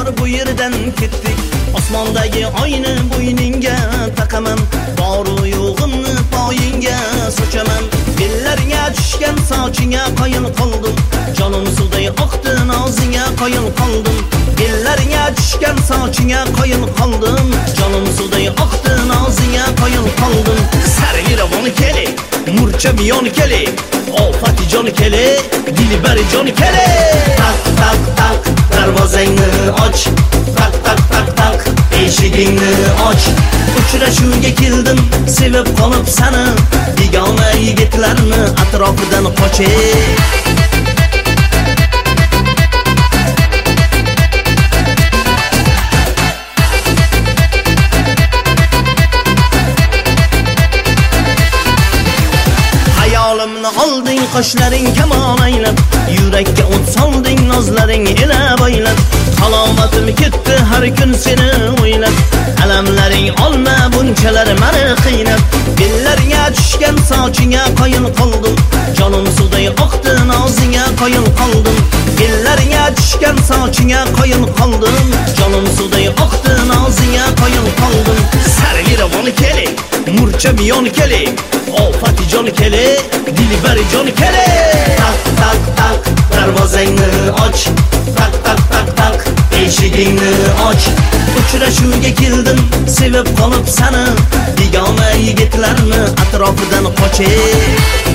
bor bu yerdan ketdik. Osmondagi oyni bo'yningga taqaman, boru yo'g'imni poyingga sochaman. Bellaringga tushgan sochingga qoyil qoldim, jonim suvday oqdi nozingga qoyil qoldim. Bellaringga tushgan sochingga qoyil qoldim, jonim suvday oqdi nozingga qoyil qoldim. Sarvi ravon kele, murcha biyon kele, ofati jon kele, dilbari jon kele. Tak tak tak darvozangni och, tak tak tak tak eshigingni och. Uchrashuvga keldim, sevib qolib seni, begona yigitlarni atrofidan qochay. Hayolimni olding, qoshlaring kamon aylab, yurakka o't solding, nozlaring ila boylab. Halomatim ketdi har kun seni o'ylab, alamlaring olma bunchalar meni qiynab. Bellaringga tushgan sochingga qoyil qoldim, jonim suvday oqdi nozingga qoyil qoldim. Bellaringga tushgan sochingga qoyil qoldim, jonim suvday oqdi nozingga qoyil qoldim. Sarvi ravon kele, murcha biyon kele, ofati jon kele, dilbari jon kele. Tak tak tak darvozangni och, tak tak tak tak eshigingni och. Uchrashuvga keldim, sevib qolib seni, begona yigitlarni atrofidan qochay.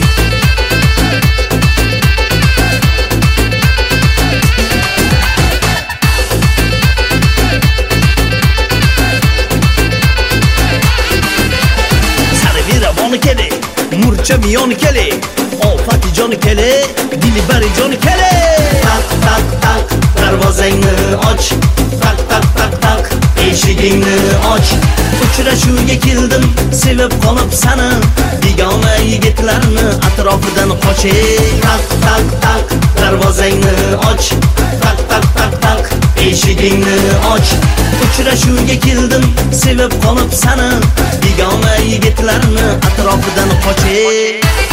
Kele, murcha biyon kele, ofati jon kele, dilbari jon kele. Tak tak tak darvozangni och, tak tak tak tak eshigingni och. Uchrashuvga keldim, sevib qolib seni, begona yigitlarni atrofidan qochay. Tak tak tak darvozangni och, tak tak tak tak eshigingni och. Uchrashuvga keldim, sevib qolib seni, begona yigitlarni atrofidan qochay.